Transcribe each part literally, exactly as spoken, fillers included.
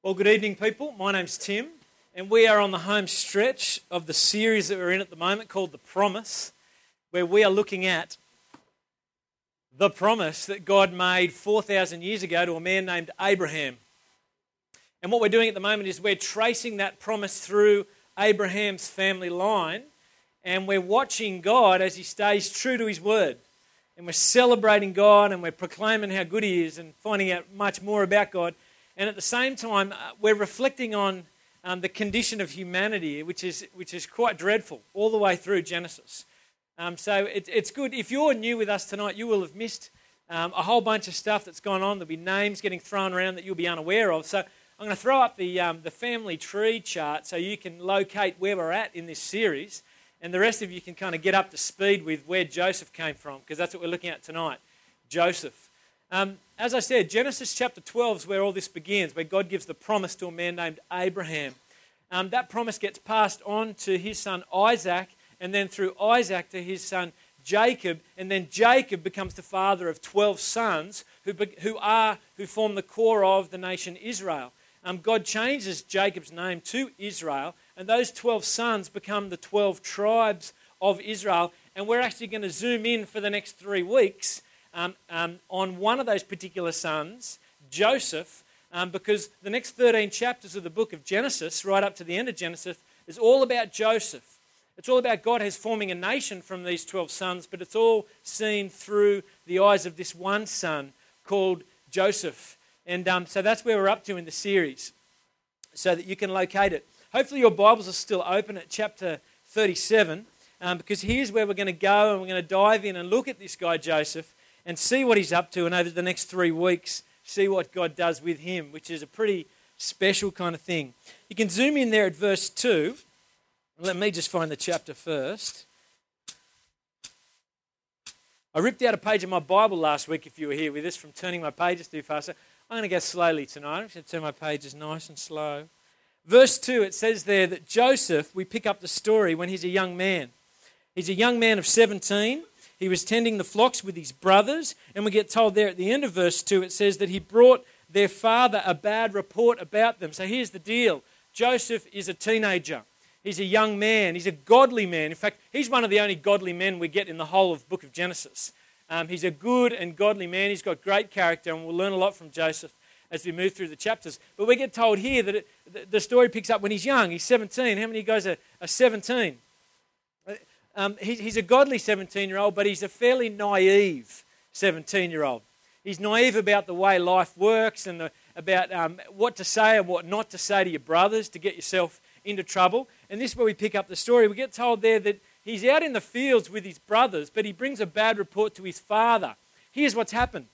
Well, good evening, people. My name's Tim, and we are on the home stretch of the series that we're in at the moment called The Promise, where we are looking at the promise that God made four thousand years ago to a man named Abraham. And what we're doing at the moment is we're tracing that promise through Abraham's family line, and we're watching God as he stays true to his word. And we're celebrating God, and we're proclaiming how good he is and finding out much more about God. And at the same time, uh, we're reflecting on um, the condition of humanity, which is which is quite dreadful, all the way through Genesis. Um, so it, it's good. If you're new with us tonight, you will have missed um, a whole bunch of stuff that's gone on. There'll be names getting thrown around that you'll be unaware of. So I'm going to throw up the um, the family tree chart so you can locate where we're at in this series, and the rest of you can kind of get up to speed with where Joseph came from, because that's what we're looking at tonight, Joseph. Um, as I said, Genesis chapter twelve is where all this begins, where God gives the promise to a man named Abraham. Um, that promise gets passed on to his son Isaac, and then through Isaac to his son Jacob, and then Jacob becomes the father of twelve sons who, be, who are who form the core of the nation Israel. Um, God changes Jacob's name to Israel, and those twelve sons become the twelve tribes of Israel. And we're actually going to zoom in for the next three weeks Um, um, on one of those particular sons, Joseph, um, because the next thirteen chapters of the book of Genesis, right up to the end of Genesis, is all about Joseph. It's all about God has forming a nation from these twelve sons, but it's all seen through the eyes of this one son called Joseph. And um, so that's where we're up to in the series, so that you can locate it. Hopefully your Bibles are still open at chapter thirty-seven, um, because here's where we're going to go, and we're going to dive in and look at this guy Joseph, and see what he's up to, and over the next three weeks, see what God does with him, which is a pretty special kind of thing. You can zoom in there at verse two. Let me just find the chapter first. I ripped out a page of my Bible last week, if you were here with us, from turning my pages too fast. So I'm going to go slowly tonight. I'm just going to turn my pages nice and slow. Verse two, it says there that Joseph, we pick up the story when he's a young man. He's a young man of seventeen. He was tending the flocks with his brothers, and we get told there at the end of verse two, it says that he brought their father a bad report about them. So here's the deal. Joseph is a teenager. He's a young man. He's a godly man. In fact, he's one of the only godly men we get in the whole of the book of Genesis. Um, he's a good and godly man. He's got great character, and we'll learn a lot from Joseph as we move through the chapters. But we get told here that it, the story picks up when he's young. He's seventeen. How many of you guys are, are seventeen? Um, he, he's a godly seventeen-year-old, but he's a fairly naive seventeen-year-old. He's naive about the way life works and the, about um, what to say and what not to say to your brothers to get yourself into trouble. And this is where we pick up the story. We get told there that he's out in the fields with his brothers, but he brings a bad report to his father. Here's what's happened.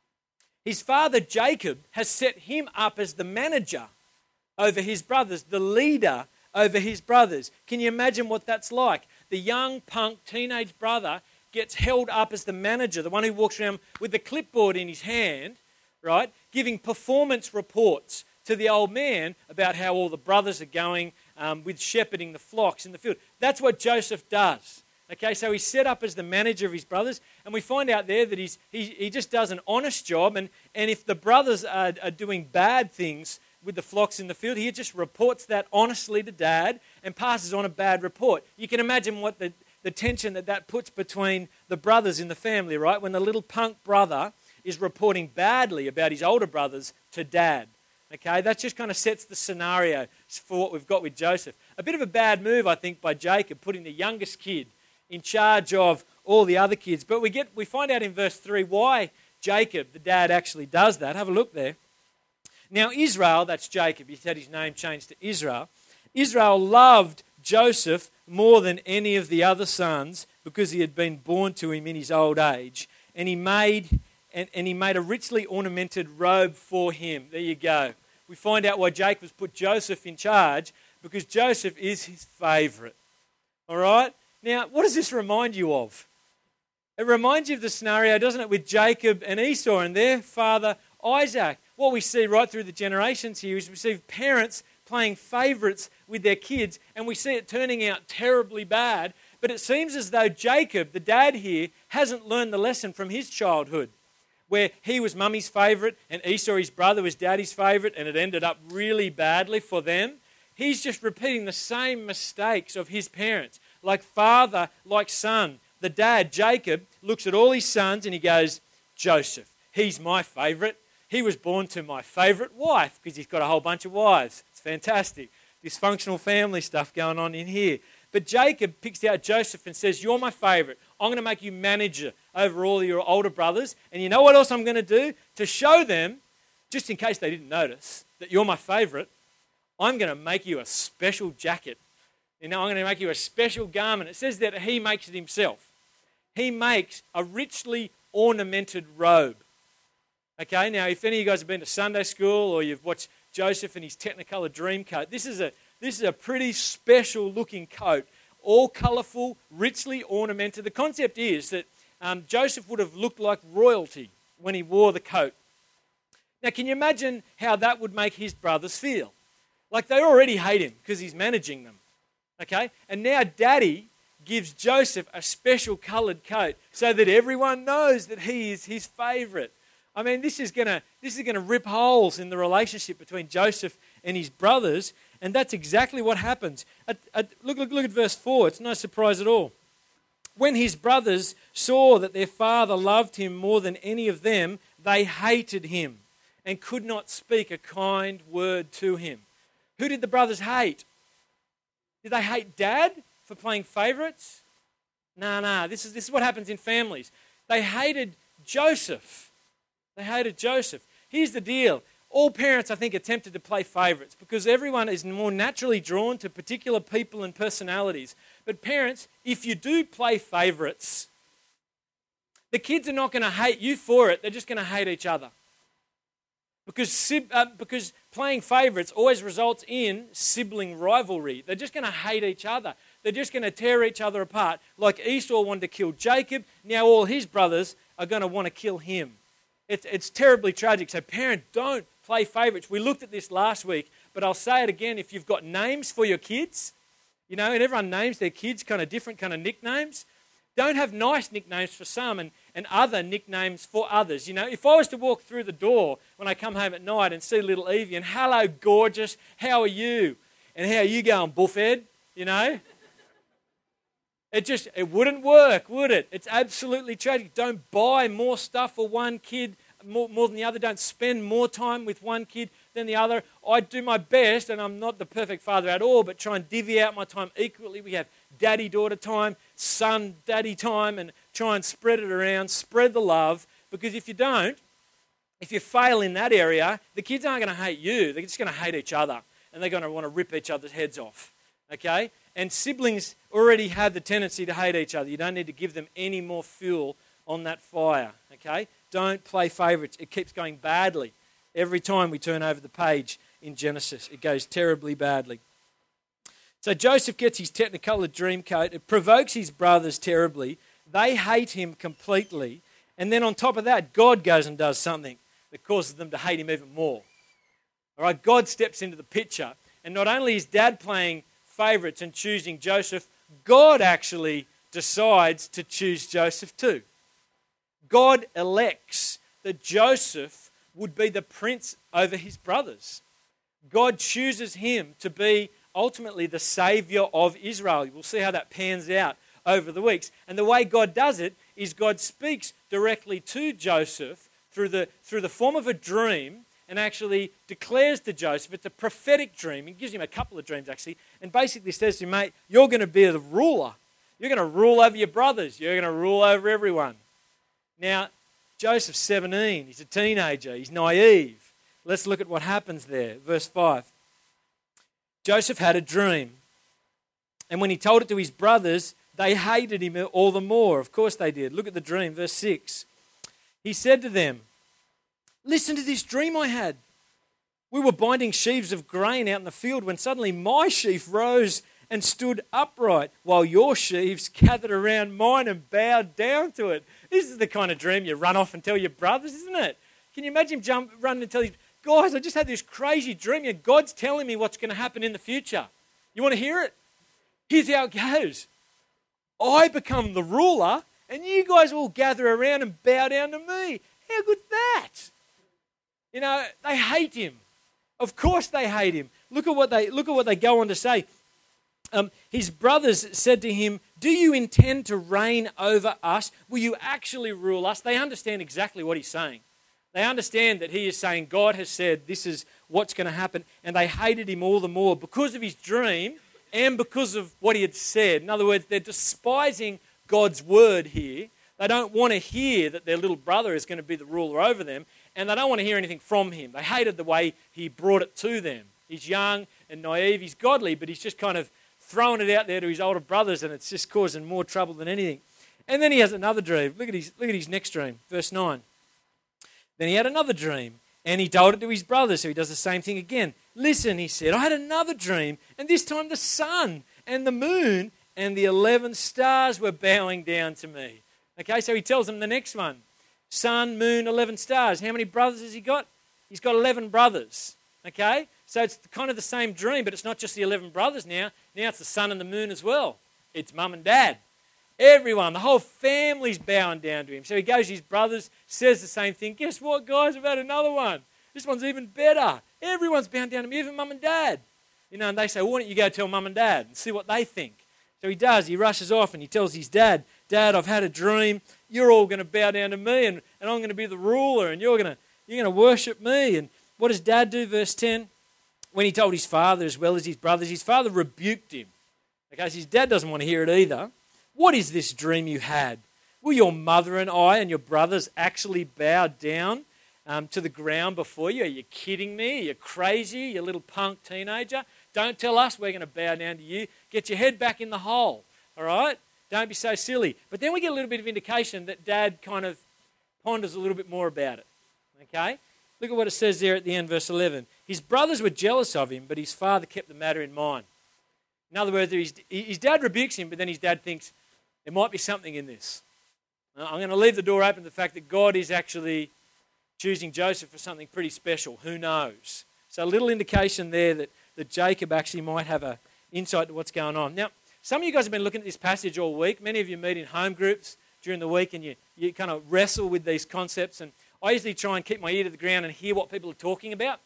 His father, Jacob, has set him up as the manager over his brothers, the leader over his brothers. Can you imagine what that's like? The young punk teenage brother gets held up as the manager, the one who walks around with the clipboard in his hand, right, giving performance reports to the old man about how all the brothers are going um, with shepherding the flocks in the field. That's what Joseph does. Okay, so he's set up as the manager of his brothers, and we find out there that he's, he, he just does an honest job, and, and if the brothers are, are doing bad things with the flocks in the field, he just reports that honestly to dad and passes on a bad report. You can imagine what the, the tension that that puts between the brothers in the family, right? When the little punk brother is reporting badly about his older brothers to dad. Okay, that just kind of sets the scenario for what we've got with Joseph. A bit of a bad move, I think, by Jacob, putting the youngest kid in charge of all the other kids. But we get we find out in verse three why Jacob, the dad, actually does that. Have a look there. Now Israel, that's Jacob, he had his name changed to Israel. Israel loved Joseph more than any of the other sons because he had been born to him in his old age. And he made and, and he made a richly ornamented robe for him. There you go. We find out why Jacob has put Joseph in charge, because Joseph is his favourite. All right? Now, what does this remind you of? It reminds you of the scenario, doesn't it, with Jacob and Esau and their father Isaac. What we see right through the generations here is we see parents playing favourites with their kids, and we see it turning out terribly bad. But it seems as though Jacob, the dad here, hasn't learned the lesson from his childhood. where he was mummy's favourite and Esau, his brother, was daddy's favourite, and it ended up really badly for them. He's just repeating the same mistakes of his parents, like father, like son. The dad, Jacob, looks at all his sons and he goes, Joseph, he's my favourite. He was born to my favourite wife, because he's got a whole bunch of wives. It's fantastic. Dysfunctional family stuff going on in here. But Jacob picks out Joseph and says, you're my favourite. I'm going to make you manager over all your older brothers. And you know what else I'm going to do? To show them, just in case they didn't notice, that you're my favourite, I'm going to make you a special jacket. You know, I'm going to make you a special garment. It says that he makes it himself. He makes a richly ornamented robe. Okay, now if any of you guys have been to Sunday school or you've watched Joseph and his Technicolor dream coat, this is a this is a pretty special looking coat, all colourful, richly ornamented. The concept is that um, Joseph would have looked like royalty when he wore the coat. Now, can you imagine how that would make his brothers feel? Like they already hate him because he's managing them. Okay, and now Daddy gives Joseph a special coloured coat so that everyone knows that he is his favourite. I mean, this is gonna this is gonna rip holes in the relationship between Joseph and his brothers, and that's exactly what happens. At, at, look, look, look at verse four. It's no surprise at all. When his brothers saw that their father loved him more than any of them, they hated him and could not speak a kind word to him. Who did the brothers hate? Did they hate Dad for playing favourites? No, no. This is this is what happens in families. They hated Joseph. They hated Joseph. Here's the deal. All parents, I think, are tempted to play favourites because everyone is more naturally drawn to particular people and personalities. But parents, if you do play favourites, the kids are not going to hate you for it. They're just going to hate each other. Because, uh, because playing favourites always results in sibling rivalry. They're just going to hate each other. They're just going to tear each other apart. Like Esau wanted to kill Jacob, now all his brothers are going to want to kill him. It's, it's terribly tragic. So parent, don't play favourites. We looked at this last week, but I'll say it again. If you've got names for your kids, you know, and everyone names their kids kind of different kind of nicknames, don't have nice nicknames for some and, and other nicknames for others. You know, if I was to walk through the door when I come home at night and see little Evie and, hello, gorgeous, how are you? And how are you going, Buffhead? You know? It just, it wouldn't work, would it? It's absolutely tragic. Don't buy more stuff for one kid more, more than the other. Don't spend more time with one kid than the other. I do my best, and I'm not the perfect father at all, but try and divvy out my time equally. We have daddy-daughter time, son-daddy time, and try and spread it around, spread the love, because if you don't, if you fail in that area, the kids aren't going to hate you. They're just going to hate each other, and they're going to want to rip each other's heads off, okay? And siblings already have the tendency to hate each other. You don't need to give them any more fuel on that fire, okay? Don't play favourites. It keeps going badly. Every time we turn over the page in Genesis, it goes terribly badly. So Joseph gets his Technicolor dream coat. It provokes his brothers terribly. They hate him completely. And then on top of that, God goes and does something that causes them to hate him even more. All right, God steps into the picture. And not only is Dad playing favourites and choosing Joseph, God actually decides to choose Joseph too. God elects that Joseph would be the prince over his brothers. God chooses him to be ultimately the saviour of Israel. We'll see how that pans out over the weeks. And the way God does it is God speaks directly to Joseph through the, through the form of a dream and actually declares to Joseph, it's a prophetic dream. He gives him a couple of dreams actually, and basically says to him, mate, you're going to be the ruler. You're going to rule over your brothers. You're going to rule over everyone. Now, Joseph's seventeen. He's a teenager. He's naive. Let's look at what happens there. Verse five. Joseph had a dream, and when he told it to his brothers, they hated him all the more. Of course they did. Look at the dream, verse six. He said to them, listen to this dream I had. We were binding sheaves of grain out in the field when suddenly my sheaf rose and stood upright while your sheaves gathered around mine and bowed down to it. This is the kind of dream you run off and tell your brothers, isn't it? Can you imagine him jump, run and tell you, guys, I just had this crazy dream and God's telling me what's going to happen in the future. You want to hear it? Here's how it goes. I become the ruler and you guys all gather around and bow down to me. How good's that? You know, they hate him. Of course they hate him. Look at what they look at what they go on to say. Um, his brothers said to him, "Do you intend to reign over us? Will you actually rule us?" They understand exactly what he's saying. They understand that he is saying God has said this is what's going to happen, and they hated him all the more because of his dream and because of what he had said. In other words, they're despising God's word here. They don't want to hear that their little brother is going to be the ruler over them, and they don't want to hear anything from him. They hated the way he brought it to them. He's young and naive, he's godly, but he's just kind of throwing it out there to his older brothers, and it's just causing more trouble than anything. And then he has another dream. Look at his, look at his next dream, verse nine. Then he had another dream, and he told it to his brothers, so he does the same thing again. "Listen," he said, "I had another dream, and this time the sun and the moon and the eleven stars were bowing down to me." Okay, so he tells them the next one. Sun, moon, eleven stars. How many brothers has he got? He's got eleven brothers. Okay, so it's kind of the same dream, but it's not just the eleven brothers now. Now it's the sun and the moon as well. It's mum and dad. Everyone, the whole family's bowing down to him. So he goes to his brothers, says the same thing. "Guess what, guys? I've had another one. This one's even better. Everyone's bowing down to me, even mum and dad." You know, and they say, "Well, why don't you go tell mum and dad and see what they think?" So he does. He rushes off and he tells his dad, "Dad, I've had a dream. You're all going to bow down to me, and, and I'm going to be the ruler, and you're going to you're going to worship me." And what does Dad do? Verse ten. When he told his father as well as his brothers, his father rebuked him. Okay, so his dad doesn't want to hear it either. "What is this dream you had? Will your mother and I and your brothers actually bow down um, to the ground before you? Are you kidding me? Are you crazy, you little punk teenager? Don't tell us we're going to bow down to you. Get your head back in the hole, all right? Don't be so silly." But then we get a little bit of indication that Dad kind of ponders a little bit more about it, okay? Look at what it says there at the end, verse eleven. "His brothers were jealous of him, but his father kept the matter in mind." In other words, his, his dad rebukes him, but then his dad thinks, there might be something in this. I'm going to leave the door open to the fact that God is actually choosing Joseph for something pretty special. Who knows? So a little indication there that, that Jacob actually might have an insight to what's going on. Now, some of you guys have been looking at this passage all week. Many of you meet in home groups during the week and you, you kind of wrestle with these concepts. And I usually try and keep my ear to the ground and hear what people are talking about.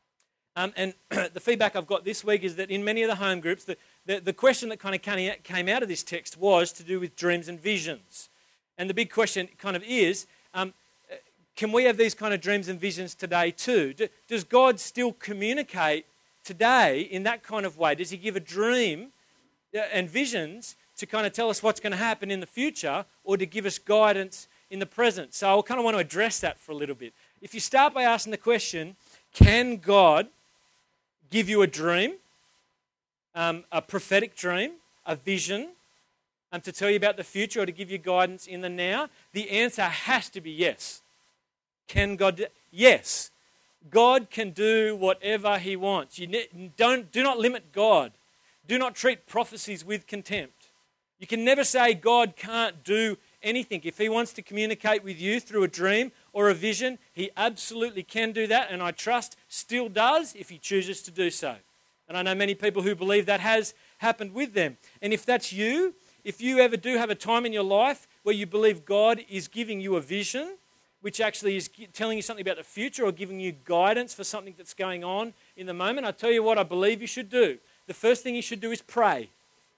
Um, and the feedback I've got this week is that in many of the home groups, the, the, the question that kind of came out of this text was to do with dreams and visions. And the big question kind of is, um, can we have these kind of dreams and visions today too? Do, does God still communicate today in that kind of way? Does he give a dream and visions to kind of tell us what's going to happen in the future, or to give us guidance in the present? So I kind of want to address that for a little bit. If you start by asking the question, can God give you a dream, um, a prophetic dream, a vision, um, to tell you about the future or to give you guidance in the now? The answer has to be yes. Can God do? Yes. God can do whatever he wants. You ne- don't, do not limit God. Do not treat prophecies with contempt. You can never say God can't do anything. If he wants to communicate with you through a dream or a vision, he absolutely can do that, and I trust still does if he chooses to do so. And I know many people who believe that has happened with them. And if that's you, if you ever do have a time in your life where you believe God is giving you a vision, which actually is telling you something about the future or giving you guidance for something that's going on in the moment, I tell you what I believe you should do. The first thing you should do is pray.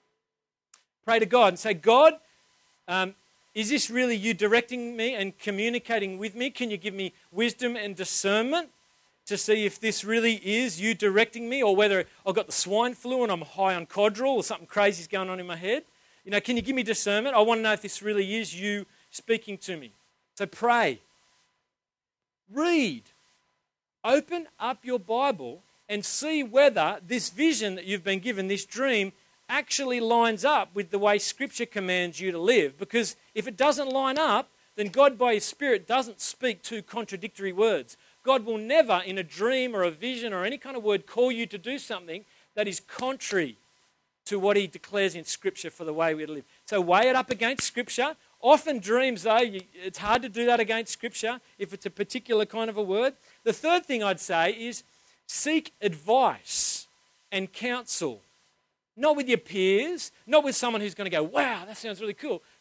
Pray to God and say, God, um, is this really you directing me and communicating with me? Can you give me wisdom and discernment to see if this really is you directing me, or whether I've got the swine flu and I'm high on Codral or something crazy is going on in my head? You know, can you give me discernment? I want to know if this really is you speaking to me. So pray. Read. Open up your Bible and see whether this vision that you've been given, this dream, actually lines up with the way Scripture commands you to live. Because if it doesn't line up, then God by His Spirit doesn't speak two contradictory words. God will never, in a dream or a vision or any kind of word, call you to do something that is contrary to what He declares in Scripture for the way we live. So weigh it up against Scripture. Often dreams, though, you, it's hard to do that against Scripture if it's a particular kind of a word. The third thing I'd say is seek advice and counsel. Not with your peers, not with someone who's going to go, wow, that sounds really cool.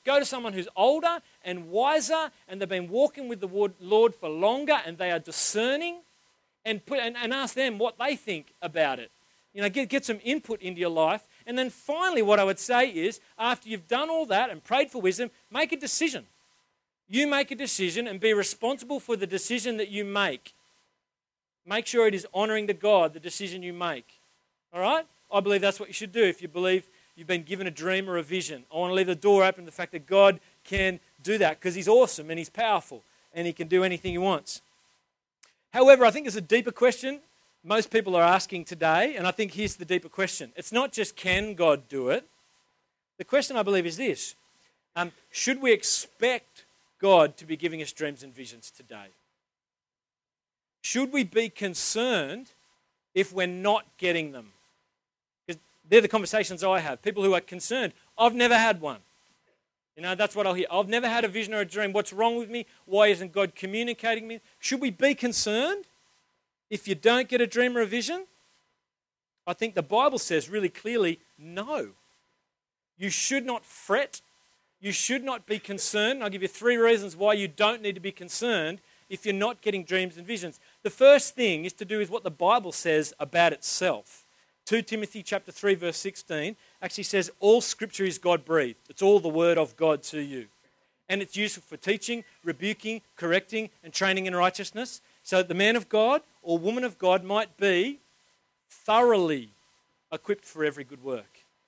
Go to someone who's older and wiser, and they've been walking with the Lord for longer, and they are discerning, and put and, and ask them what they think about it. You know, get, get some input into your life. And then finally, what I would say is, after you've done all that and prayed for wisdom, make a decision. You make a decision and be responsible for the decision that you make. Make sure it is honouring to God, the decision you make. All right? I believe that's what you should do if you believe you've been given a dream or a vision. I want to leave the door open to the fact that God can do that because He's awesome and He's powerful and He can do anything He wants. However, I think there's a deeper question most people are asking today, and I think here's the deeper question. It's not just can God do it. The question, I believe, is this. Um, should we expect God to be giving us dreams and visions today? Should we be concerned if we're not getting them? Because they're the conversations I have. People who are concerned. I've never had one. You know, that's what I'll hear. I've never had a vision or a dream. What's wrong with me? Why isn't God communicating with me? Should we be concerned if you don't get a dream or a vision? I think the Bible says really clearly, no. You should not fret. You should not be concerned. I'll give you three reasons why you don't need to be concerned if you're not getting dreams and visions. The first thing is to do with what the Bible says about itself. Second Timothy chapter three, verse sixteen actually says all Scripture is God-breathed. It's all the Word of God to you. And it's useful for teaching, rebuking, correcting, and training in righteousness, so that the man of God or woman of God might be thoroughly equipped for every good work.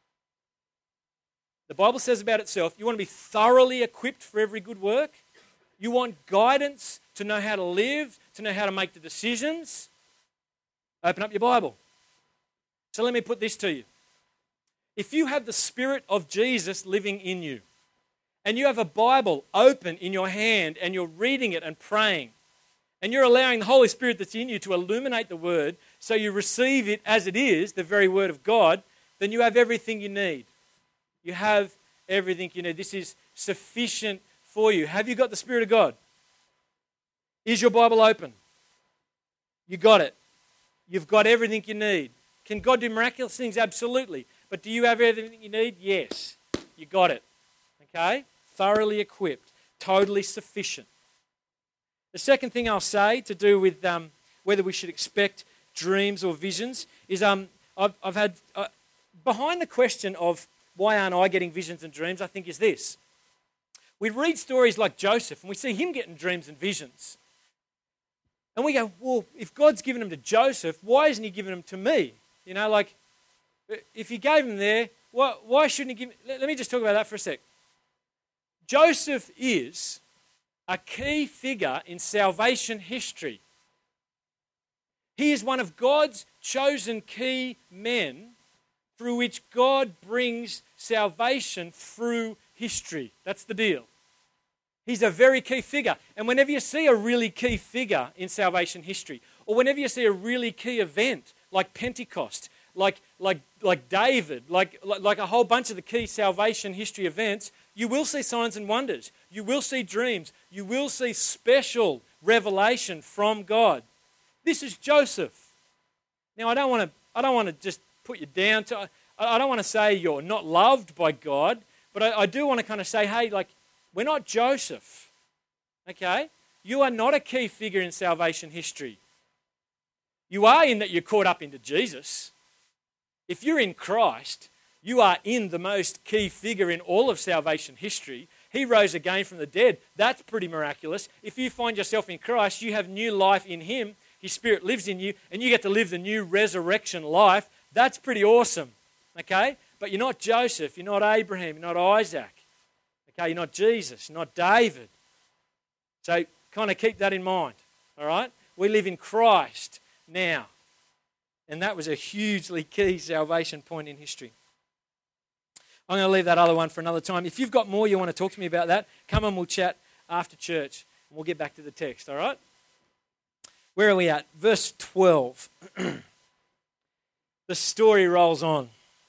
The Bible says about itself, you want to be thoroughly equipped for every good work? You want guidance to know how to live, to know how to make the decisions? Open up your Bible. So let me put this to you. If you have the Spirit of Jesus living in you, and you have a Bible open in your hand, and you're reading it and praying, and you're allowing the Holy Spirit that's in you to illuminate the Word, so you receive it as it is, the very Word of God, then you have everything you need. You have everything you need. This is sufficient for you. Have you got the Spirit of God? Is your Bible open? You got it. You've got everything you need. Can God do miraculous things? Absolutely. But do you have everything you need? Yes. You got it. Okay? Thoroughly equipped. Totally sufficient. The second thing I'll say to do with um, whether we should expect dreams or visions is um, I've, I've had, uh, behind the question of why aren't I getting visions and dreams, I think is this. We read stories like Joseph and we see him getting dreams and visions. And we go, well, if God's given them to Joseph, why isn't He giving them to me? You know, like, if He gave them there, why, why shouldn't He give... Let, let me just talk about that for a sec. Joseph is a key figure in salvation history. He is one of God's chosen key men through which God brings salvation through history. That's the deal. He's a very key figure. And whenever you see a really key figure in salvation history, or whenever you see a really key event like Pentecost, like like like David, like, like, like a whole bunch of the key salvation history events, you will see signs and wonders. You will see dreams. You will see special revelation from God. This is Joseph. Now, I don't want to I don't want to just put you down to... I don't want to say you're not loved by God, but I, I do want to kind of say, hey, like, we're not Joseph, okay? You are not a key figure in salvation history. You are in that you're caught up into Jesus. If you're in Christ, you are in the most key figure in all of salvation history. He rose again from the dead. That's pretty miraculous. If you find yourself in Christ, you have new life in Him. His Spirit lives in you, and you get to live the new resurrection life. That's pretty awesome, okay? But you're not Joseph. You're not Abraham. You're not Isaac. Okay, you're not Jesus, you're not David. So kind of keep that in mind, all right? We live in Christ now. And that was a hugely key salvation point in history. I'm going to leave that other one for another time. If you've got more you want to talk to me about that, come and we'll chat after church. And we'll get back to the text, all right? Where are we at? Verse twelve. The story rolls on.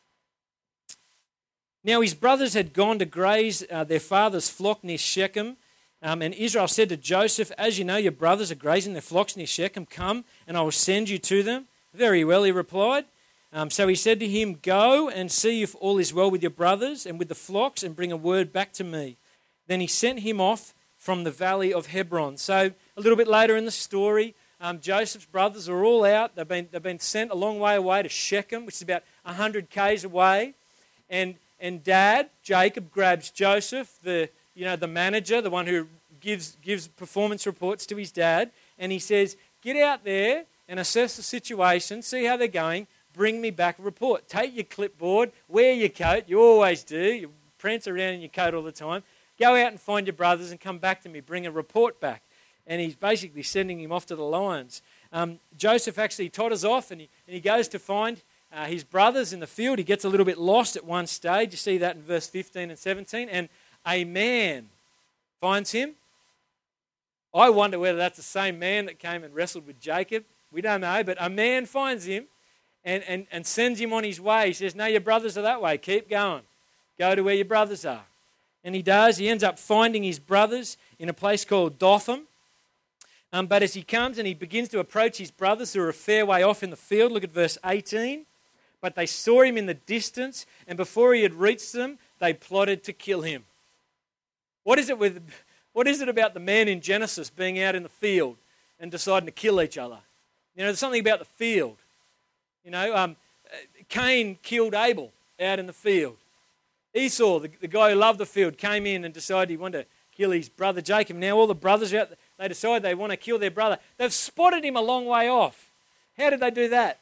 Now his brothers had gone to graze uh, their father's flock near Shechem, um, and Israel said to Joseph, as you know, your brothers are grazing their flocks near Shechem, come and I will send you to them. Very well, he replied. Um, so he said to him, go and see if all is well with your brothers and with the flocks and bring a word back to me. Then he sent him off from the valley of Hebron. So a little bit later in the story, um, Joseph's brothers are all out. They've been, they've been sent a long way away to Shechem, which is about one hundred kays away. And, and Dad, Jacob, grabs Joseph, the, you know, the manager, the one who gives, gives performance reports to his dad, and he says, get out there and assess the situation, see how they're going, bring me back a report. Take your clipboard, wear your coat, you always do, you prance around in your coat all the time. Go out and find your brothers and come back to me, bring a report back. And he's basically sending him off to the lions. Um, Joseph actually totters off and he, and he goes to find uh, his brothers in the field. He gets a little bit lost at one stage. You see that in verse fifteen and seventeen. And a man finds him. I wonder whether that's the same man that came and wrestled with Jacob. We don't know, but a man finds him and, and, and sends him on his way. He says, no, your brothers are that way. Keep going. Go to where your brothers are. And he does. He ends up finding his brothers in a place called Dothan. Um, but as he comes and he begins to approach his brothers who are a fair way off in the field, look at verse eighteen. But they saw him in the distance, and before he had reached them, they plotted to kill him. What is it with, what is it about the man in Genesis being out in the field and deciding to kill each other? You know, there's something about the field. You know, um, Cain killed Abel out in the field. Esau, the, the guy who loved the field, came in and decided he wanted to kill his brother Jacob. Now all the brothers are out, they decide they want to kill their brother. They've spotted him a long way off. How did they do that?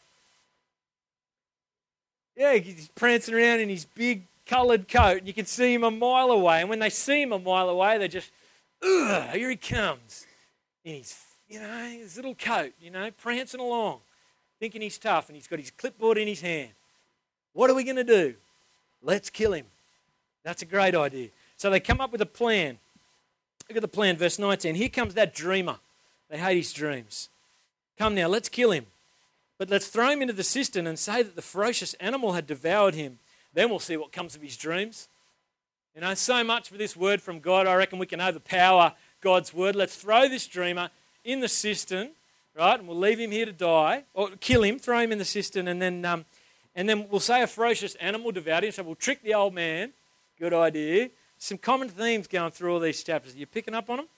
Yeah, he's prancing around in his big coloured coat, and you can see him a mile away. And when they see him a mile away, they just, ugh, here he comes. In his, you know, his little coat, you know, prancing along, thinking he's tough, and he's got his clipboard in his hand. What are we going to do? Let's kill him. That's a great idea. So they come up with a plan. Look at the plan, verse nineteen. Here comes that dreamer. They hate his dreams. Come now, let's kill him. But let's throw him into the cistern and say that the ferocious animal had devoured him. Then we'll see what comes of his dreams. You know, so much for this word from God. I reckon we can overpower God's word. Let's throw this dreamer in the cistern, right? And we'll leave him here to die. Or kill him, throw him in the cistern, and then, um, and then we'll say a ferocious animal devoured him. So we'll trick the old man. Good idea. Some common themes going through all these chapters. Are you picking up on them?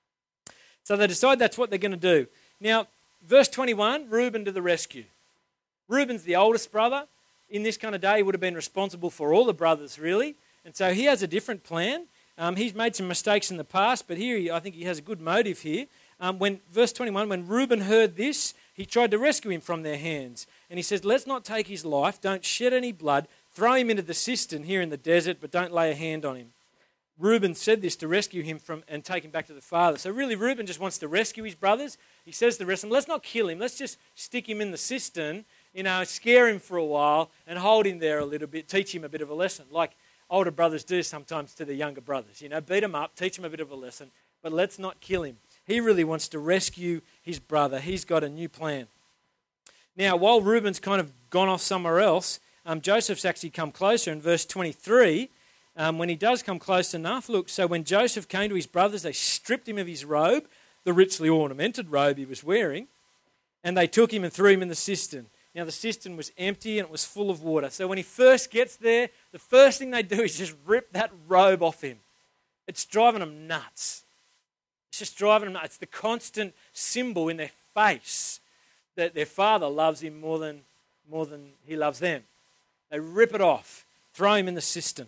So they decide that's what they're going to do. Now, verse twenty-one, Reuben to the rescue. Reuben's the oldest brother. In this kind of day, he would have been responsible for all the brothers, really. And so he has a different plan. Um, he's made some mistakes in the past, but here he, I think he has a good motive here. Um, when verse twenty-one, when Reuben heard this, he tried to rescue him from their hands. And he says, let's not take his life. Don't shed any blood. Throw him into the cistern here in the desert, but don't lay a hand on him. Reuben said this to rescue him from and take him back to the father. So really, Reuben just wants to rescue his brothers. He says to the rest of them, let's not kill him. Let's just stick him in the cistern, you know, scare him for a while and hold him there a little bit, teach him a bit of a lesson, like older brothers do sometimes to their younger brothers. You know, beat them up, teach them a bit of a lesson, but let's not kill him. He really wants to rescue his brother. He's got a new plan. Now, while Reuben's kind of gone off somewhere else, um, Joseph's actually come closer in verse twenty-three. Um, when he does come close enough, look, so when Joseph came to his brothers, they stripped him of his robe, the richly ornamented robe he was wearing, and they took him and threw him in the cistern. Now, the cistern was empty and it was full of water. So when he first gets there, the first thing they do is just rip that robe off him. It's driving them nuts. It's just driving them nuts. It's the constant symbol in their face that their father loves him more than, more than he loves them. They rip it off, throw him in the cistern.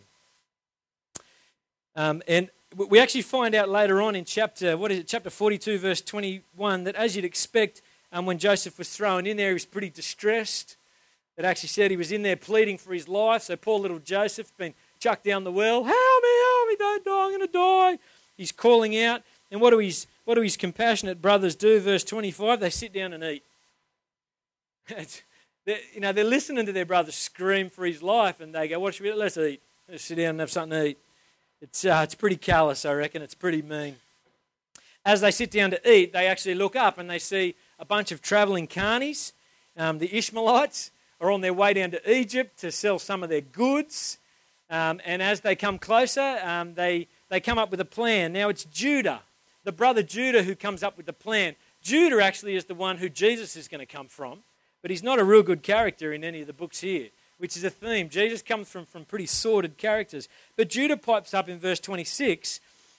Um, and we actually find out later on in chapter, what is it, chapter forty-two, verse twenty-one, that as you'd expect, um, when Joseph was thrown in there, he was pretty distressed. It actually said he was in there pleading for his life. So poor little Joseph been chucked down the well. Help me, help me, don't die, I'm going to die. He's calling out. And what do his, what do his compassionate brothers do? Verse twenty-five, they sit down and eat. you know, they're listening to their brother scream for his life, and they go, what should we do? Let's eat. Let's sit down and have something to eat. It's, uh, it's pretty callous, I reckon. It's pretty mean. As they sit down to eat, they actually look up and they see a bunch of travelling carnies. Um, the Ishmaelites are on their way down to Egypt to sell some of their goods. Um, and as they come closer, um, they, they come up with a plan. Now it's Judah, the brother Judah, who comes up with the plan. Judah actually is the one who Jesus is going to come from, but he's not a real good character in any of the books here, which is a theme. Jesus comes from, from pretty sordid characters. But Judah pipes up in verse twenty-six,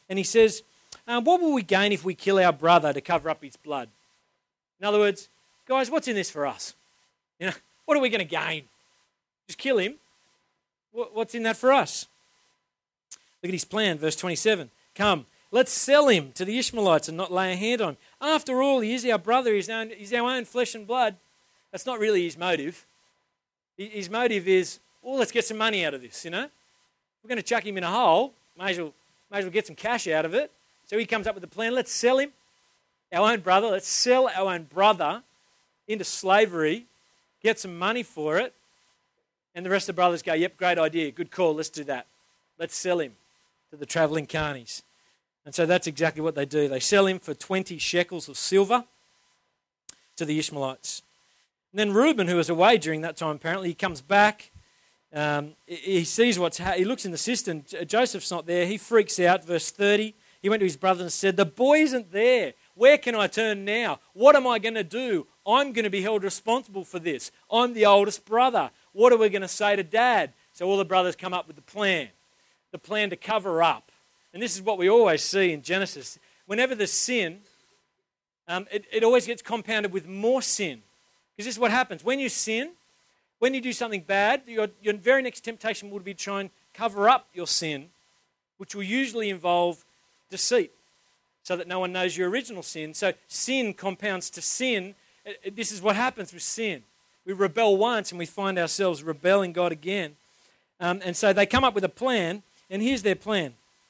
And he says, um, what will we gain if we kill our brother to cover up his blood? In other words, guys, what's in this for us? You know, what are we going to gain? Just kill him? What's in that for us? Look at his plan, verse twenty-seven. Come, let's sell him to the Ishmaelites and not lay a hand on him. After all, he is our brother, he's our, he's our own flesh and blood. That's not really his motive. His motive is, well, let's get some money out of this, you know. We're going to chuck him in a hole, may as well, may as well get some cash out of it. So he comes up with a plan, let's sell him, our own brother, let's sell our own brother into slavery, get some money for it, and the rest of the brothers go, yep, great idea, good call, let's do that. Let's sell him to the travelling carnies. And so that's exactly what they do. They sell him for twenty shekels of silver to the Ishmaelites. And then Reuben, who was away during that time apparently, he comes back, um, he sees what's ha- he looks in the cistern, Joseph's not there, he freaks out, verse thirty, he went to his brother and said, the boy isn't there, where can I turn now? What am I going to do? I'm going to be held responsible for this. I'm the oldest brother. What are we going to say to Dad? So all the brothers come up with the plan, the plan to cover up. And this is what we always see in Genesis. Whenever there's sin, um, it, it always gets compounded with more sin. Because this is what happens. When you sin, when you do something bad, your, your very next temptation will be to try and cover up your sin, which will usually involve deceit, so that no one knows your original sin. So sin compounds to sin. This is what happens with sin. We rebel once and we find ourselves rebelling God again. Um, and so they come up with a plan, and here's their plan.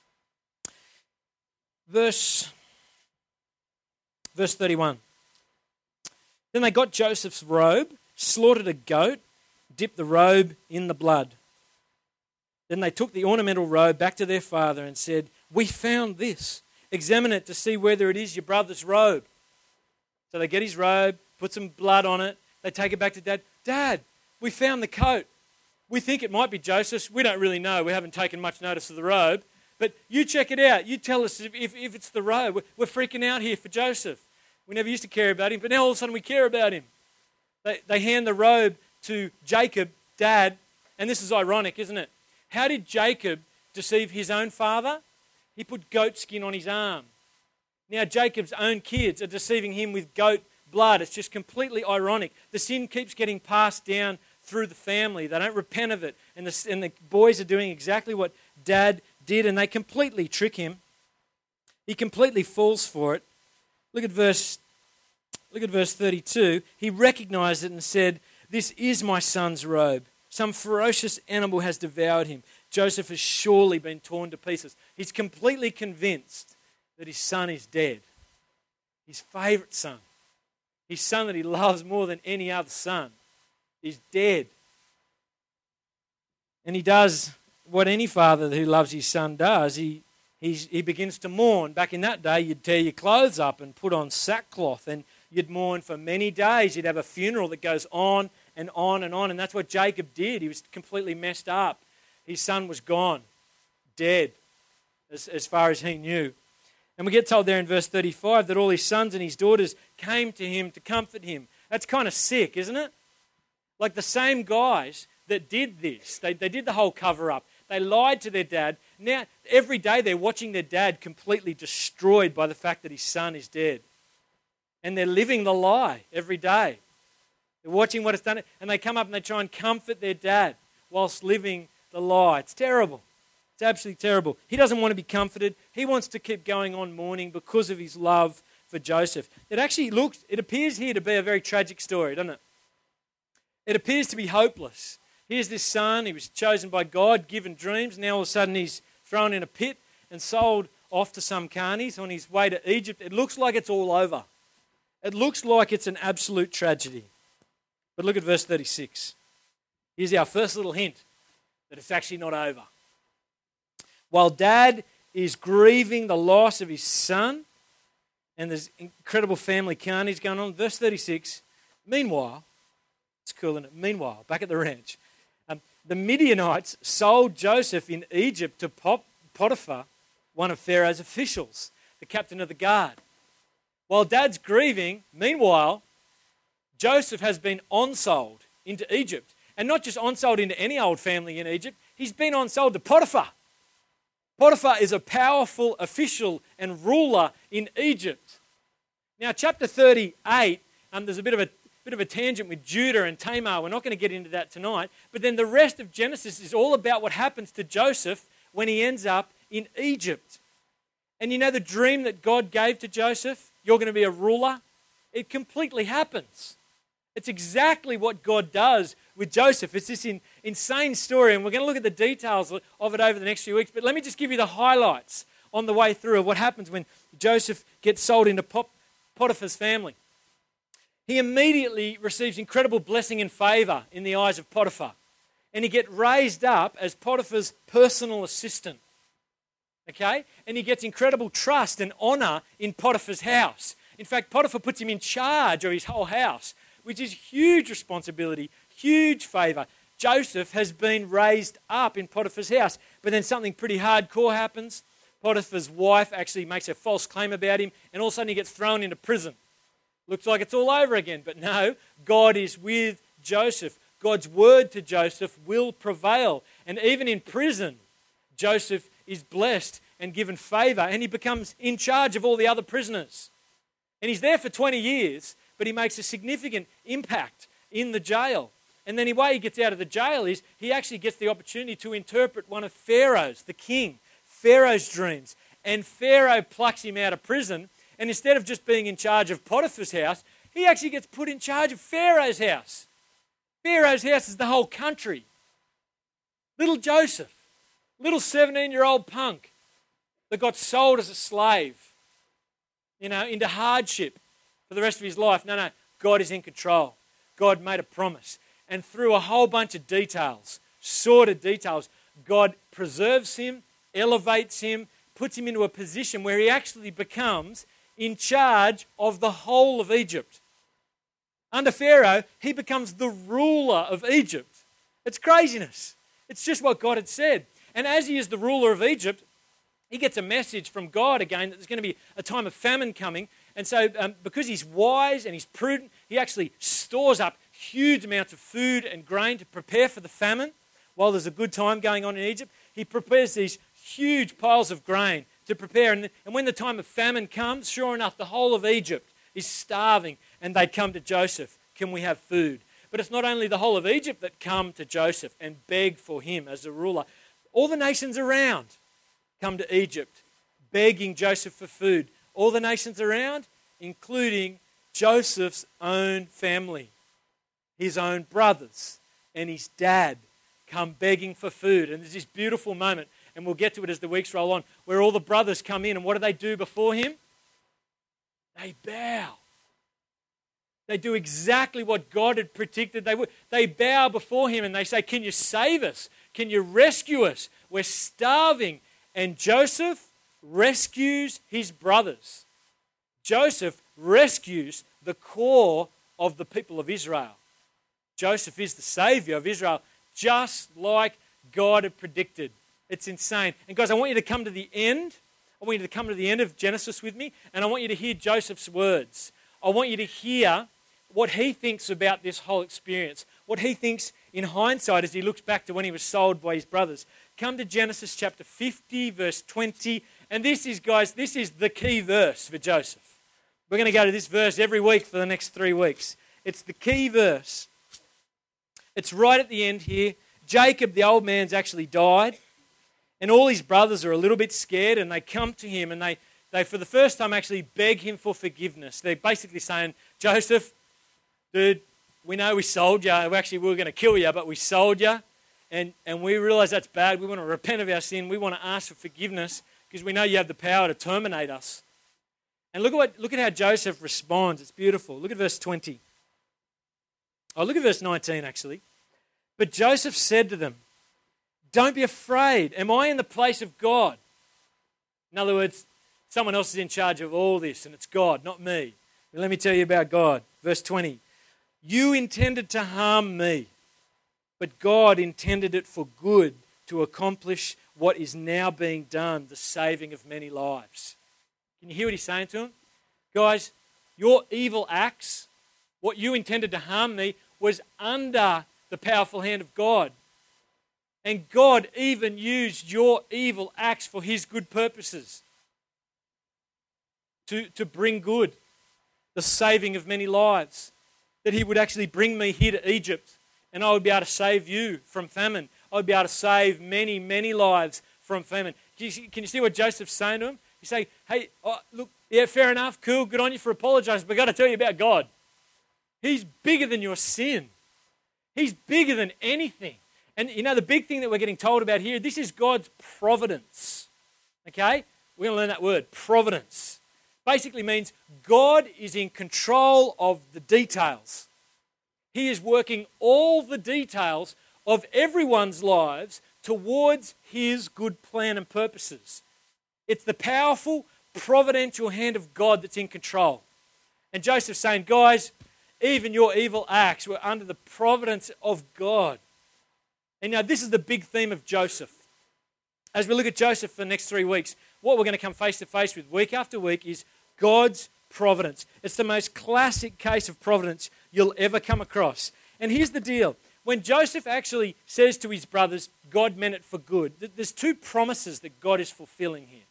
Verse, verse thirty-one. Then they got Joseph's robe, slaughtered a goat, dipped the robe in the blood. Then they took the ornamental robe back to their father and said, we found this. Examine it to see whether it is your brother's robe. So they get his robe, put some blood on it. They take it back to Dad. Dad, we found the coat. We think it might be Joseph's. We don't really know. We haven't taken much notice of the robe. But you check it out. You tell us if, if, if it's the robe. We're, we're freaking out here for Joseph. We never used to care about him, but now all of a sudden we care about him. They, they hand the robe to Jacob, Dad, and this is ironic, isn't it? How did Jacob deceive his own father? He put goat skin on his arm. Now Jacob's own kids are deceiving him with goat blood. It's just completely ironic. The sin keeps getting passed down through the family. They don't repent of it. And the, and the boys are doing exactly what Dad did, and they completely trick him. He completely falls for it. Look at verse, look at verse thirty-two. He recognized it and said, this is my son's robe. Some ferocious animal has devoured him. Joseph has surely been torn to pieces. He's completely convinced that his son is dead. His favorite son. His son that he loves more than any other son is dead. And he does what any father who loves his son does. He, he's, he begins to mourn. Back in that day, you'd tear your clothes up and put on sackcloth, and you'd mourn for many days. You'd have a funeral that goes on and on and on, and that's what Jacob did. He was completely messed up. His son was gone, dead, as, as far as he knew. And we get told there in verse thirty-five that all his sons and his daughters came to him to comfort him. That's kind of sick, isn't it? Like the same guys that did this, they, they did the whole cover-up. They lied to their dad. Now, every day they're watching their dad completely destroyed by the fact that his son is dead. And they're living the lie every day. They're watching what it's done, and they come up and they try and comfort their dad whilst living the lie. It's terrible. It's absolutely terrible. He doesn't want to be comforted. He wants to keep going on mourning because of his love for Joseph. It actually looks, it appears here to be a very tragic story, doesn't it? It appears to be hopeless. Here's this son, he was chosen by God, given dreams. Now all of a sudden he's thrown in a pit and sold off to some carnies on his way to Egypt. It looks like it's all over. It looks like it's an absolute tragedy. But look at verse thirty-six. Here's our first little hint that it's actually not over. While Dad is grieving the loss of his son, and there's incredible family carnage going on, verse thirty-six, meanwhile, it's cool, isn't it? Meanwhile, back at the ranch, um, the Midianites sold Joseph in Egypt to Potiphar, one of Pharaoh's officials, the captain of the guard. While Dad's grieving, meanwhile, Joseph has been on-sold into Egypt. And not just on-sold into any old family in Egypt, he's been on-sold to Potiphar. Potiphar is a powerful official and ruler in Egypt. Now, chapter thirty-eight, um, there's a bit of a bit of a tangent with Judah and Tamar. We're not going to get into that tonight. But then the rest of Genesis is all about what happens to Joseph when he ends up in Egypt. And you know the dream that God gave to Joseph? You're going to be a ruler. It completely happens. It's exactly what God does with Joseph. It's this in, insane story, and we're going to look at the details of it over the next few weeks. But let me just give you the highlights on the way through of what happens when Joseph gets sold into Potiphar's family. He immediately receives incredible blessing and favour in the eyes of Potiphar. And he gets raised up as Potiphar's personal assistant. Okay? And he gets incredible trust and honour in Potiphar's house. In fact, Potiphar puts him in charge of his whole house, which is huge responsibility, huge favour. Joseph has been raised up in Potiphar's house. But then something pretty hardcore happens. Potiphar's wife actually makes a false claim about him, and all of a sudden he gets thrown into prison. Looks like it's all over again, but no, God is with Joseph. God's word to Joseph will prevail. And even in prison, Joseph is blessed and given favour, and he becomes in charge of all the other prisoners. And he's there for twenty years, but he makes a significant impact in the jail. And then the way he gets out of the jail is he actually gets the opportunity to interpret one of Pharaoh's, the king, Pharaoh's dreams. And Pharaoh plucks him out of prison. And instead of just being in charge of Potiphar's house, he actually gets put in charge of Pharaoh's house. Pharaoh's house is the whole country. Little Joseph, little seventeen-year-old punk that got sold as a slave, you know, into hardship for the rest of his life. No, no, God is in control. God made a promise. And through a whole bunch of details, sordid details, God preserves him, elevates him, puts him into a position where he actually becomes in charge of the whole of Egypt. Under Pharaoh, he becomes the ruler of Egypt. It's craziness. It's just what God had said. And as he is the ruler of Egypt, he gets a message from God again that there's going to be a time of famine coming. And so um, because he's wise and he's prudent, he actually stores up huge amounts of food and grain to prepare for the famine while there's a good time going on in Egypt. He prepares these huge piles of grain to prepare. And, and when the time of famine comes, sure enough, the whole of Egypt is starving, and they come to Joseph. Can we have food? But it's not only the whole of Egypt that come to Joseph and beg for him as a ruler. All the nations around come to Egypt, begging Joseph for food. All the nations around, including Joseph's own family, his own brothers and his dad, come begging for food. And there's this beautiful moment, and we'll get to it as the weeks roll on, where all the brothers come in, and what do they do before him? They bow. They do exactly what God had predicted they would. They bow before him and they say, can you save us? Can you rescue us? We're starving. And Joseph rescues his brothers. Joseph rescues the core of the people of Israel. Joseph is the Savior of Israel, just like God had predicted. It's insane. And guys, I want you to come to the end. I want you to come to the end of Genesis with me, and I want you to hear Joseph's words. I want you to hear what he thinks about this whole experience, what he thinks in hindsight as he looks back to when he was sold by his brothers. Come to Genesis chapter fifty, verse twenty, and this is, guys, this is the key verse for Joseph. We're going to go to this verse every week for the next three weeks. It's the key verse. It's right at the end here. Jacob, the old man's actually died, and all his brothers are a little bit scared, and they come to him, and they, they for the first time, actually beg him for forgiveness. They're basically saying, Joseph, dude, we know we sold you. Actually, we were going to kill you, but we sold you, and, and we realize that's bad. We want to repent of our sin. We want to ask for forgiveness because we know you have the power to terminate us. And look at what, look at how Joseph responds. It's beautiful. Look at verse twenty. Oh, look at verse nineteen, actually. But Joseph said to them, don't be afraid. Am I in the place of God? In other words, someone else is in charge of all this, and it's God, not me. But let me tell you about God. Verse twenty. You intended to harm me, but God intended it for good to accomplish what is now being done, the saving of many lives. Can you hear what he's saying to him? Guys, your evil acts, what you intended to harm me, was under the powerful hand of God. And God even used your evil acts for his good purposes. To, to bring good, the saving of many lives. That he would actually bring me here to Egypt and I would be able to save you from famine. I would be able to save many, many lives from famine. Can you see, can you see what Joseph's saying to him? He's saying, hey, oh, look, yeah, fair enough, cool, good on you for apologizing, but I've got to tell you about God. He's bigger than your sin. He's bigger than anything. And you know, the big thing that we're getting told about here, this is God's providence. Okay? We're going to learn that word, providence. Basically means God is in control of the details. He is working all the details of everyone's lives towards his good plan and purposes. It's the powerful, providential hand of God that's in control. And Joseph's saying, guys, even your evil acts were under the providence of God. And now this is the big theme of Joseph. As we look at Joseph for the next three weeks, what we're going to come face to face with week after week is God's providence. It's the most classic case of providence you'll ever come across. And here's the deal. When Joseph actually says to his brothers, God meant it for good, there's two promises that God is fulfilling here.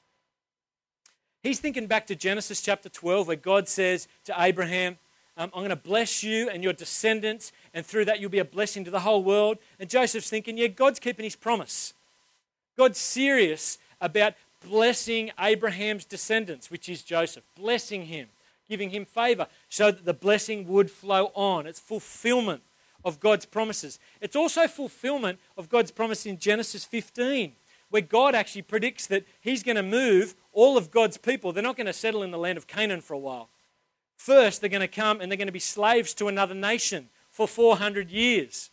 He's thinking back to Genesis chapter twelve, where God says to Abraham, um, I'm going to bless you and your descendants, and through that you'll be a blessing to the whole world. And Joseph's thinking, yeah, God's keeping his promise. God's serious about blessing Abraham's descendants, which is Joseph, blessing him, giving him favor, so that the blessing would flow on. It's fulfillment of God's promises. It's also fulfillment of God's promise in Genesis fifteen, where God actually predicts that he's going to move all of God's people. They're not going to settle in the land of Canaan for a while. First, they're going to come and they're going to be slaves to another nation for four hundred years.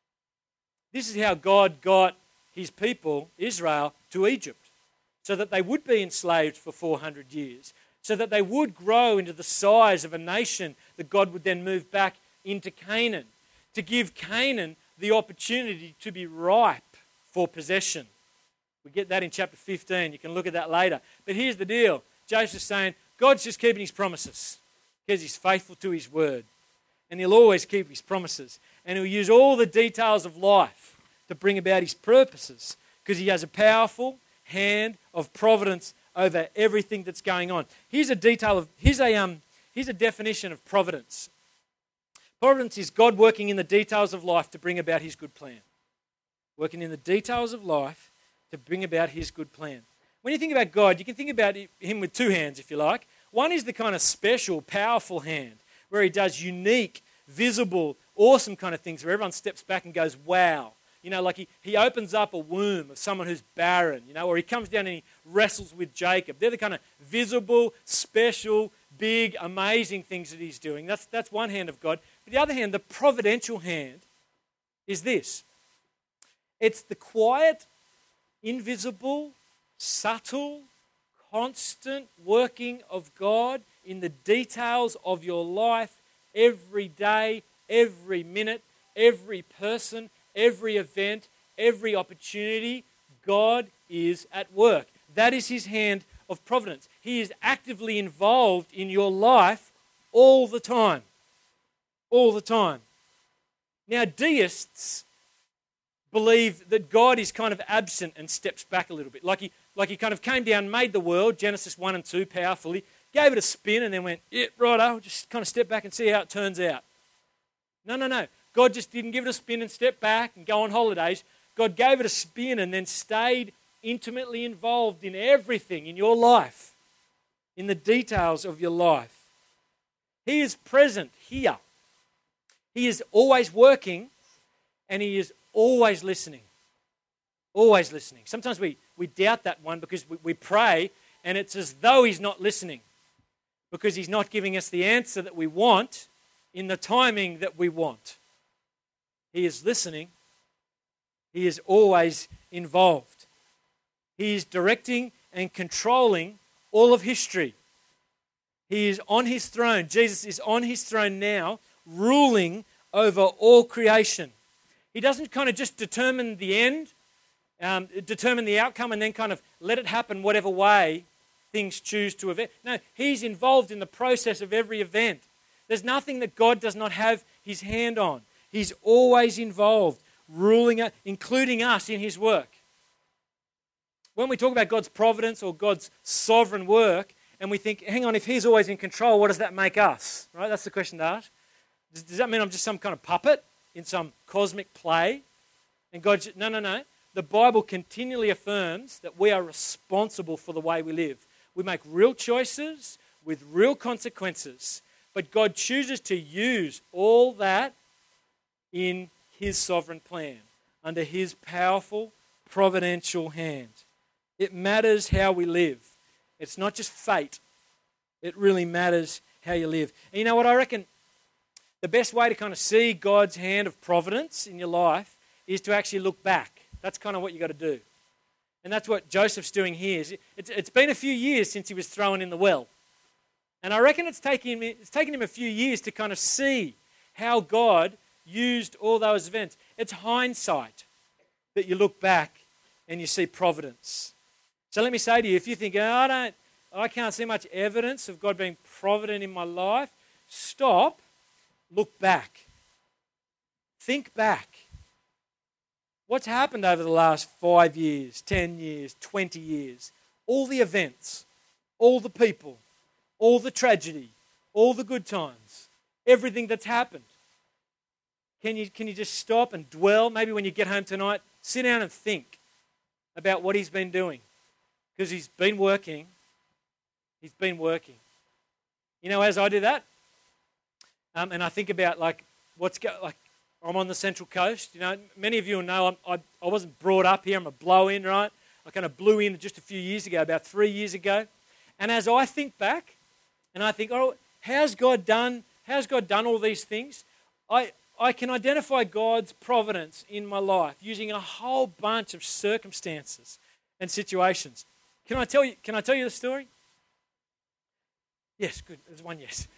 This is how God got his people, Israel, to Egypt, so that they would be enslaved for four hundred years, so that they would grow into the size of a nation that God would then move back into Canaan, to give Canaan the opportunity to be ripe for possession. We get that in chapter fifteen. You can look at that later. But here's the deal. Joseph's saying, God's just keeping his promises because he's faithful to his word. And he'll always keep his promises. And he'll use all the details of life to bring about his purposes because he has a powerful hand of providence over everything that's going on. Here's a detail of, here's a, um, here's a definition of providence. Providence is God working in the details of life to bring about his good plan. Working in the details of life to bring about his good plan. When you think about God, you can think about him with two hands, if you like. One is the kind of special, powerful hand, where he does unique, visible, awesome kind of things, where everyone steps back and goes, wow. You know, like he, he opens up a womb of someone who's barren, you know, or he comes down and he wrestles with Jacob. They're the kind of visible, special, big, amazing things that he's doing. That's, that's one hand of God. But the other hand, the providential hand, is this. It's the quiet, invisible, subtle, constant working of God in the details of your life every day, every minute, every person, every event, every opportunity. God is at work. That is his hand of providence. He is actively involved in your life all the time. All the time. Now, deists believe that God is kind of absent and steps back a little bit. Like he, like he kind of came down, made the world, Genesis one and two, powerfully, gave it a spin and then went, yeah, right, I'll just kind of step back and see how it turns out. No, no, no. God just didn't give it a spin and step back and go on holidays. God gave it a spin and then stayed intimately involved in everything in your life, in the details of your life. He is present here. He is always working and he is always listening. Always listening. Sometimes we, we doubt that one because we, we pray and it's as though he's not listening because he's not giving us the answer that we want in the timing that we want. He is listening. He is always involved. He is directing and controlling all of history. He is on his throne. Jesus is on his throne now, ruling over all creation. He doesn't kind of just determine the end, um, determine the outcome, and then kind of let it happen whatever way things choose to event. No, he's involved in the process of every event. There's nothing that God does not have his hand on. He's always involved, ruling, including us in his work. When we talk about God's providence or God's sovereign work, and we think, hang on, if he's always in control, what does that make us? Right? That's the question to ask. Does, does that mean I'm just some kind of puppet in some cosmic play? And God, no, no, no. The Bible continually affirms that we are responsible for the way we live. We make real choices with real consequences. But God chooses to use all that in his sovereign plan, under his powerful, providential hand. It matters how we live. It's not just fate. It really matters how you live. And you know what? I reckon the best way to kind of see God's hand of providence in your life is to actually look back. That's kind of what you've got to do. And that's what Joseph's doing here. It's, it's been a few years since he was thrown in the well. And I reckon it's taken, him, it's taken him a few years to kind of see how God used all those events. It's hindsight that you look back and you see providence. So let me say to you, if you think, oh, I don't, I can't see much evidence of God being provident in my life, stop, look back. Think back. What's happened over the last five years, ten years, twenty years? All the events, all the people, all the tragedy, all the good times, everything that's happened. Can you, can you just stop and dwell? Maybe when you get home tonight, sit down and think about what he's been doing. Because he's been working. He's been working. You know, as I do that, um, and I think about like what's go- like I'm on the Central Coast. You know, many of you will know I'm, I I wasn't brought up here. I'm a blow-in, right? I kind of blew in just a few years ago, about three years ago. And as I think back, and I think, oh, how's God done? How's God done all these things? I I can identify God's providence in my life using a whole bunch of circumstances and situations. Can I tell you? Can I tell you the story? Yes, good. There's one yes.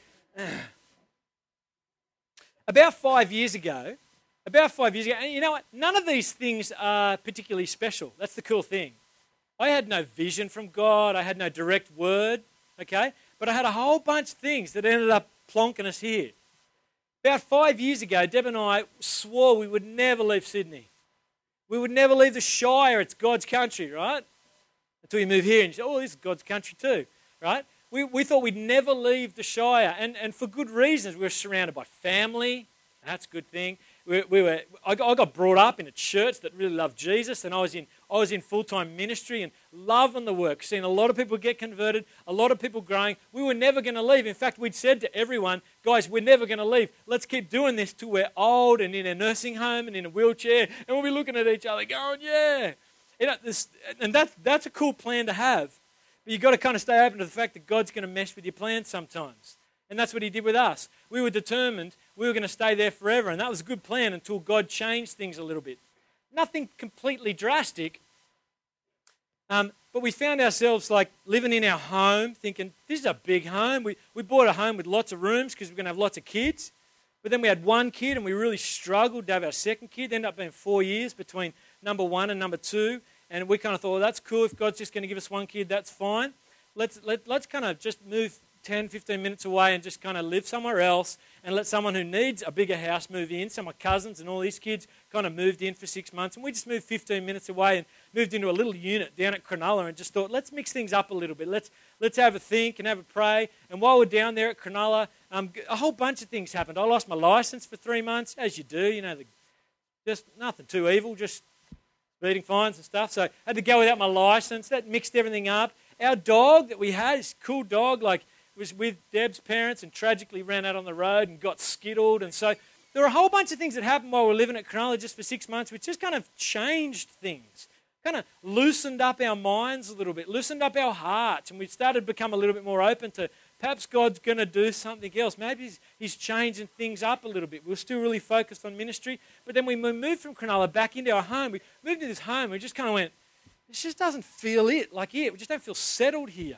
About five years ago, about five years ago, and you know what? None of these things are particularly special. That's the cool thing. I had no vision from God. I had no direct word, okay? But I had a whole bunch of things that ended up plonking us here. About five years ago, Deb and I swore we would never leave Sydney. We would never leave the Shire. It's God's country, right? Until you move here and you say, oh, this is God's country too, right? We we thought we'd never leave the Shire, and, and for good reasons. We were surrounded by family. That's a good thing. We, we were. I got, I got brought up in a church that really loved Jesus, and I was in I was in full-time ministry and loving the work, seeing a lot of people get converted, a lot of people growing. We were never going to leave. In fact, we'd said to everyone, guys, we're never going to leave. Let's keep doing this till we're old and in a nursing home and in a wheelchair, and we'll be looking at each other going, yeah. You know, this, and that's, that's a cool plan to have. But you've got to kind of stay open to the fact that God's going to mess with your plans sometimes. And that's what he did with us. We were determined we were going to stay there forever, and that was a good plan until God changed things a little bit. Nothing completely drastic, um, but we found ourselves like living in our home, thinking, this is a big home. We, we bought a home with lots of rooms because we're going to have lots of kids. But then we had one kid, and we really struggled to have our second kid. It ended up being four years between number one and number two. And we kind of thought, well, that's cool. If God's just going to give us one kid, that's fine. Let's let, let's kind of just move ten, fifteen minutes away and just kind of live somewhere else and let someone who needs a bigger house move in. So my cousins and all these kids kind of moved in for six months. And we just moved fifteen minutes away and moved into a little unit down at Cronulla and just thought, let's mix things up a little bit. Let's let's have a think and have a pray. And while we're down there at Cronulla, um, a whole bunch of things happened. I lost my license for three months, as you do. You know, the, just nothing too evil, just speeding fines and stuff. So I had to go without my license. That mixed everything up. Our dog that we had, this cool dog, like was with Deb's parents and tragically ran out on the road and got skittled. And so there were a whole bunch of things that happened while we were living at Cronulla just for six months, which just kind of changed things, kind of loosened up our minds a little bit, loosened up our hearts, and we started to become a little bit more open to perhaps God's going to do something else. Maybe he's, he's changing things up a little bit. We were still really focused on ministry, but then we moved from Cronulla back into our home. We moved to this home, and we just kind of went, this just doesn't feel it like it. We just don't feel settled here.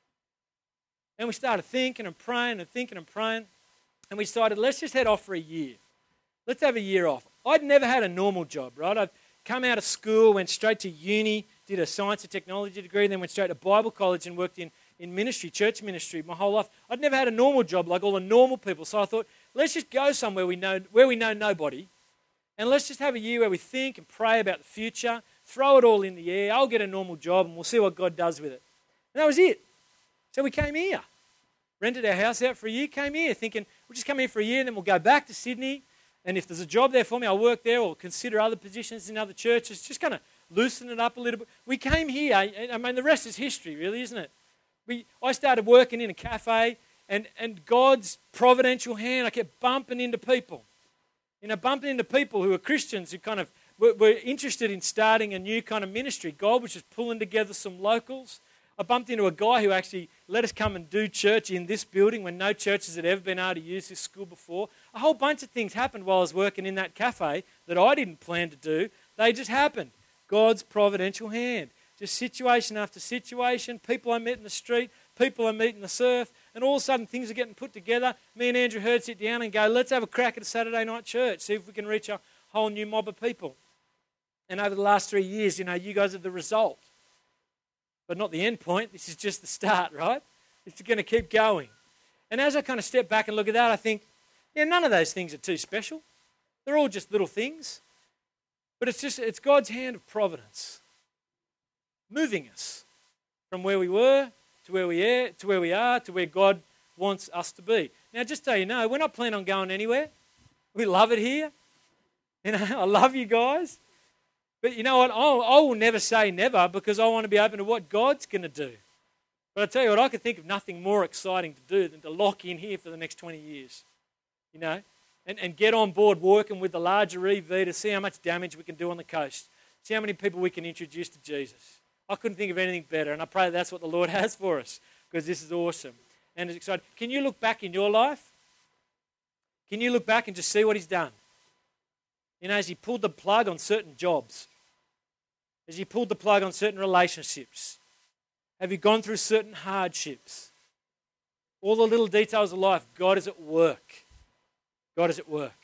And we started thinking and praying and thinking and praying, and we decided, let's just head off for a year. Let's have a year off. I'd never had a normal job, right? I'd come out of school, went straight to uni, did a science and technology degree, then went straight to Bible college and worked in, in ministry, church ministry, my whole life. I'd never had a normal job like all the normal people, so I thought, let's just go somewhere we know, where we know nobody, And let's just have a year where we think and pray about the future, throw it all in the air. I'll get a normal job and we'll see what God does with it. And that was it. So we came here, rented our house out for a year, came here thinking, we'll just come here for a year and then we'll go back to Sydney. And if there's a job there for me, I'll work there or consider other positions in other churches. Just kind of loosen it up a little bit. We came here, I mean, the rest is history, really, isn't it? We, I started working in a cafe, and, and God's providential hand, I kept bumping into people. You know, bumping into people who were Christians who kind of were, were interested in starting a new kind of ministry. God was just pulling together some locals. I bumped into a guy who actually let us come and do church in this building when no churches had ever been able to use this school before. A whole bunch of things happened while I was working in that cafe that I didn't plan to do. They just happened. God's providential hand. Just situation after situation, people I met in the street, people I meet in the surf, and all of a sudden things are getting put together. Me and Andrew Hurd sit down and go, let's have a crack at a Saturday night church, see if we can reach a whole new mob of people. And over the last three years, you know, you guys are the result. But not the end point. This is just the start, right? It's going to keep going. And as I kind of step back and look at that, I think, yeah, none of those things are too special. They're all just little things. But it's just, it's God's hand of providence moving us from where we were to where we are, to where we are, to where God wants us to be. Now, just so you know, we're not planning on going anywhere. We love it here. You know, I love you guys. But you know what? I'll, I will never say never because I want to be open to what God's going to do. But I tell you what, I could think of nothing more exciting to do than to lock in here for the next twenty years. You know, and, and get on board working with the larger E V to see how much damage we can do on the coast. See how many people we can introduce to Jesus. I couldn't think of anything better, and I pray that's what the Lord has for us because this is awesome and it's exciting. Can you look back in your life? Can you look back and just see what He's done? You know, as He pulled the plug on certain jobs, as He pulled the plug on certain relationships, have you gone through certain hardships? All the little details of life, God is at work. God is at work,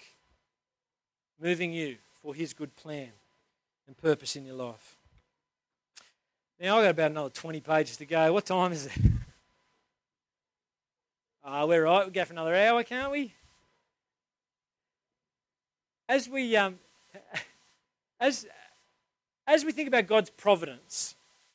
moving you for His good plan and purpose in your life. Now, I've got about another twenty pages to go. What time is it? Ah, uh, we're right. We'll go for another hour, can't we? As we um, as as we think about God's providence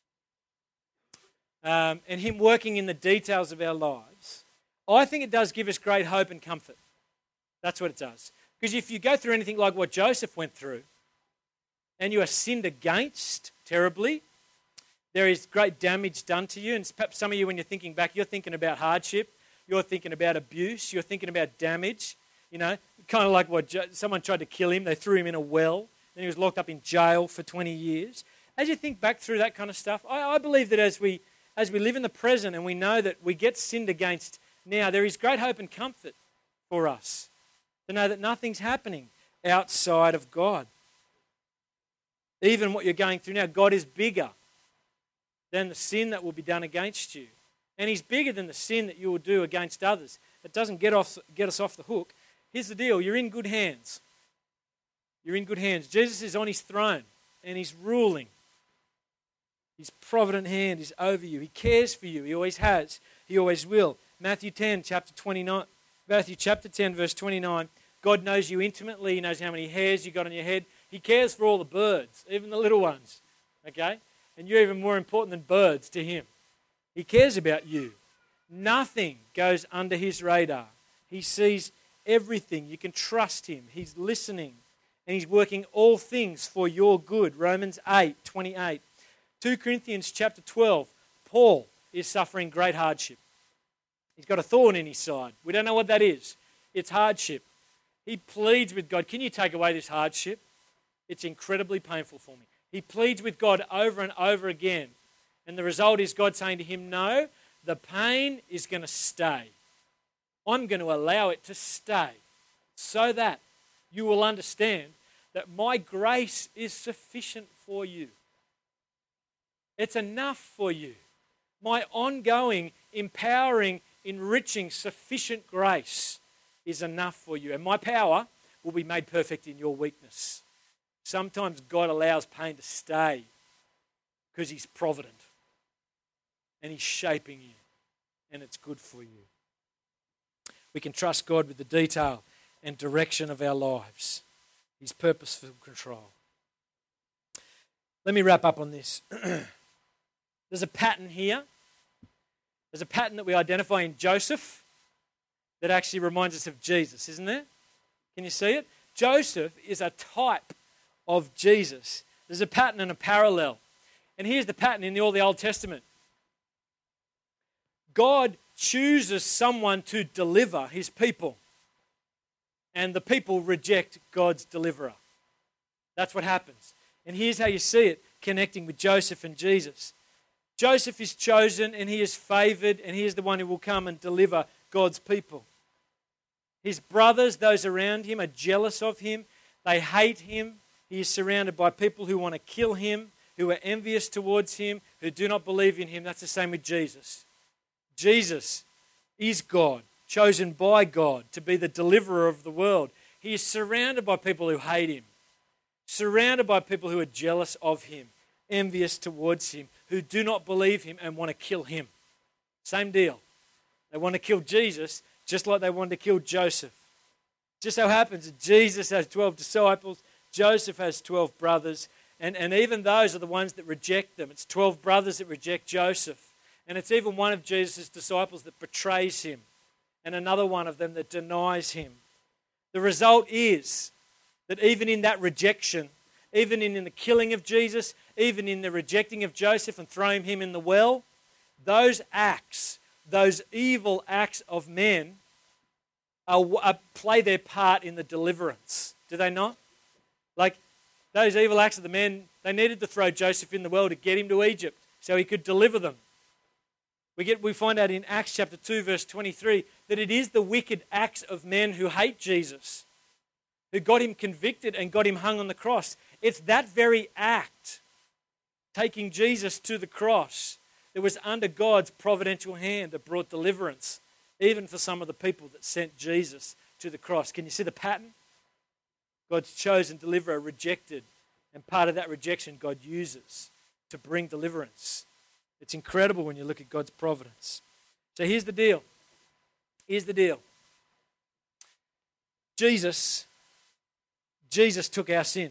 um, and Him working in the details of our lives, I think it does give us great hope and comfort. That's what it does. Because if you go through anything like what Joseph went through, and you are sinned against terribly, there is great damage done to you. And perhaps some of you, when you're thinking back, you're thinking about hardship, you're thinking about abuse, you're thinking about damage. You know, kind of like what jo- someone tried to kill him. They threw him in a well. Then he was locked up in jail for twenty years. As you think back through that kind of stuff, I, I believe that as we as we live in the present and we know that we get sinned against now, there is great hope and comfort for us to know that nothing's happening outside of God. Even what you're going through now, God is bigger than the sin that will be done against you. And He's bigger than the sin that you will do against others. It doesn't get off, get us off the hook. Here's the deal. You're in good hands. You're in good hands. Jesus is on His throne and He's ruling. His provident hand is over you. He cares for you. He always has. He always will. Matthew ten, chapter twenty-nine. Matthew chapter ten, verse twenty-nine. God knows you intimately. He knows how many hairs you got on your head. He cares for all the birds, even the little ones. Okay? And you're even more important than birds to Him. He cares about you. Nothing goes under His radar. He sees everything. You can trust Him. He's listening. And He's working all things for your good. Romans eight, twenty-eight. Second Corinthians chapter twelve. Paul is suffering great hardship. He's got a thorn in his side. We don't know what that is. It's hardship. He pleads with God, can you take away this hardship? It's incredibly painful for me. He pleads with God over and over again. And the result is God saying to him, no, the pain is going to stay. I'm going to allow it to stay so that you will understand that my grace is sufficient for you. It's enough for you. My ongoing, empowering, enriching, sufficient grace is enough for you. And my power will be made perfect in your weakness. Sometimes God allows pain to stay because He's provident and He's shaping you and it's good for you. We can trust God with the detail and direction of our lives. his purposeful control. Let me wrap up on this. There's a pattern here. There's a pattern that we identify in Joseph that actually reminds us of Jesus, isn't there? Can you see it? Joseph is a type of Jesus. There's a pattern and a parallel. And here's the pattern in all the Old Testament. God chooses someone to deliver his people, and the people reject God's deliverer. That's what happens. And here's how you see it connecting with Joseph and Jesus. Joseph is chosen and he is favored, and he is the one who will come and deliver God's people. His brothers, those around him, are jealous of him. They hate him. He is surrounded by people who want to kill him, who are envious towards him, who do not believe in him. That's the same with Jesus. Jesus is God, chosen by God to be the deliverer of the world. He is surrounded by people who hate him, surrounded by people who are jealous of him, envious towards him, who do not believe him and want to kill him. Same deal. They want to kill Jesus just like they wanted to kill Joseph. Just so happens that Jesus has twelve disciples, Joseph has twelve brothers, and, and even those are the ones that reject them. It's twelve brothers that reject Joseph. And it's even one of Jesus' disciples that betrays him, and another one of them that denies him. The result is that even in that rejection, even in, in the killing of Jesus, even in the rejecting of Joseph and throwing him in the well, those acts, those evil acts of men are, are, play their part in the deliverance. Do they not? Like those evil acts of the men, they needed to throw Joseph in the well to get him to Egypt so he could deliver them. We get we find out in Acts chapter two, verse twenty-three, that it is the wicked acts of men who hate Jesus, who got him convicted and got him hung on the cross. It's that very act, taking Jesus to the cross, that was under God's providential hand that brought deliverance, even for some of the people that sent Jesus to the cross. Can you see the pattern? God's chosen deliverer rejected, and part of that rejection God uses to bring deliverance. It's incredible when you look at God's providence. So here's the deal. Here's the deal. Jesus, Jesus took our sin.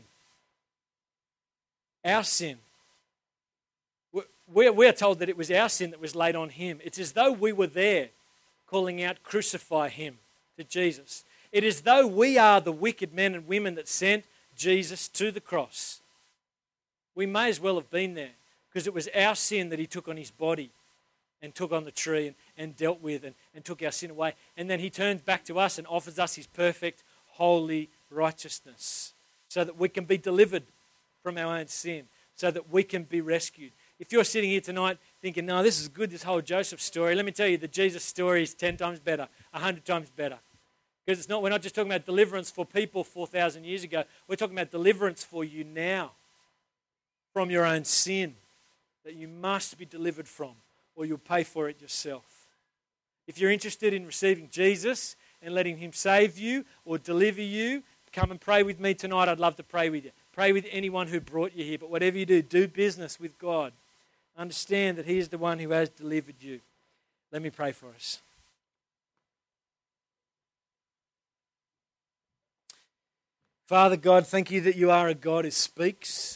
Our sin. We're, we're told that it was our sin that was laid on him. It's as though we were there calling out, crucify him, to Jesus. It is as though we are the wicked men and women that sent Jesus to the cross. We may as well have been there, because it was our sin that he took on his body and took on the tree and, and dealt with and, and took our sin away. And then he turns back to us and offers us his perfect, holy righteousness so that we can be delivered from our own sin, so that we can be rescued. If you're sitting here tonight thinking, no, this is good, this whole Joseph story, let me tell you, the Jesus story is ten times better, one hundred times better. Because it's not, we're not just talking about deliverance for people four thousand years ago. We're talking about deliverance for you now from your own sin that you must be delivered from, or you'll pay for it yourself. If you're interested in receiving Jesus and letting him save you or deliver you, come and pray with me tonight. I'd love to pray with you. Pray with anyone who brought you here. But whatever you do, do business with God. Understand that he is the one who has delivered you. Let me pray for us. Father God, thank you that you are a God who speaks.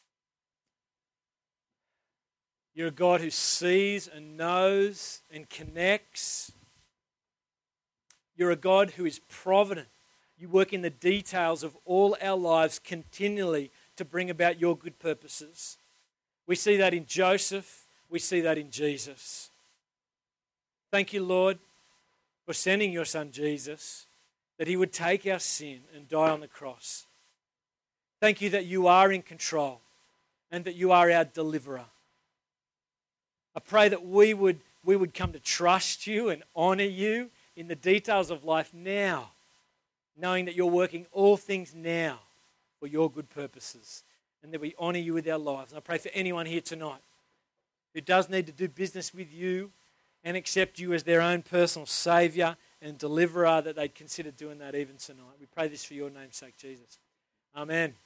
You're a God who sees and knows and connects. You're a God who is provident. You work in the details of all our lives continually to bring about your good purposes. We see that in Joseph. We see that in Jesus. Thank you, Lord, for sending your son Jesus, that he would take our sin and die on the cross. Thank you that you are in control and that you are our deliverer. I pray that we would, we would come to trust you and honor you in the details of life now, knowing that you're working all things now for your good purposes, and that we honor you with our lives. And I pray for anyone here tonight who does need to do business with you and accept you as their own personal Saviour and deliverer, that they'd consider doing that even tonight. We pray this for your name's sake, Jesus. Amen.